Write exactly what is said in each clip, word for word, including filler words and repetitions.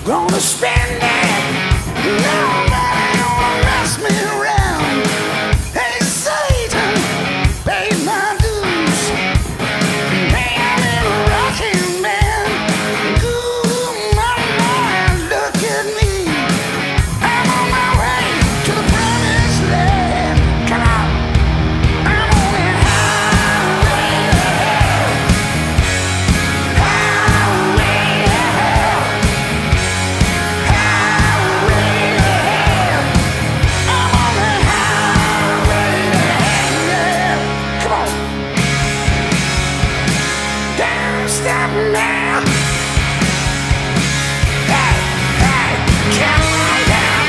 gonna spend it. Nobody gonna mess me around. Hey, Satan, pay my dues. Hey, I'm in a rocking band. Ooh, my Lord, look at me. I'm on my way to the promised land. Come on. I'm on that highway to hell. Highway to hell. Highway to hell. I'm on that highway to hell. Yeah. Come on. Don't stop now. Hey, hey, come on down.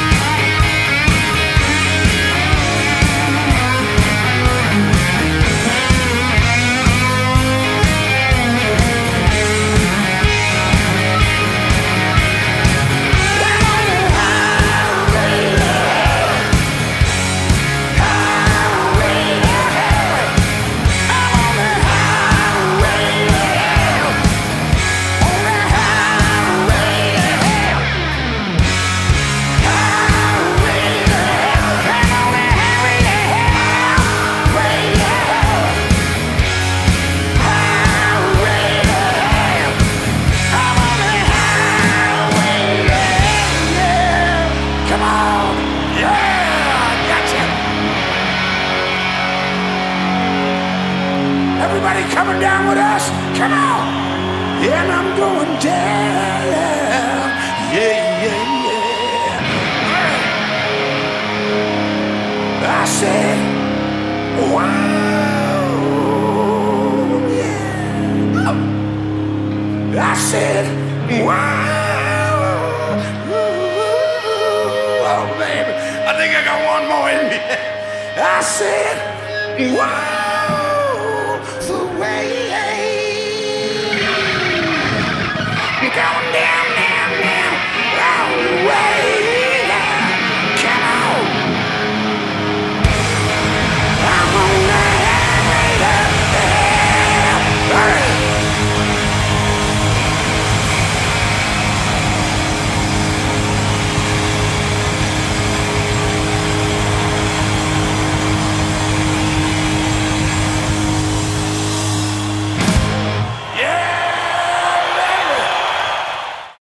I'm on the highway to hell. Highway to hell. I'm on the highway to hell. On the highway to hell. Highway to hell. I'm on the highway to hell. Way to hell. Highway to hell. I'm on the highway to hell. Yeah. Come on. Yeah, gotcha. Everybody coming down with us? Come on. And I'm going down. Yeah, yeah, yeah. I said, wow. Yeah. I said, wow. Oh, baby. I think I got one more in me. I said, wow.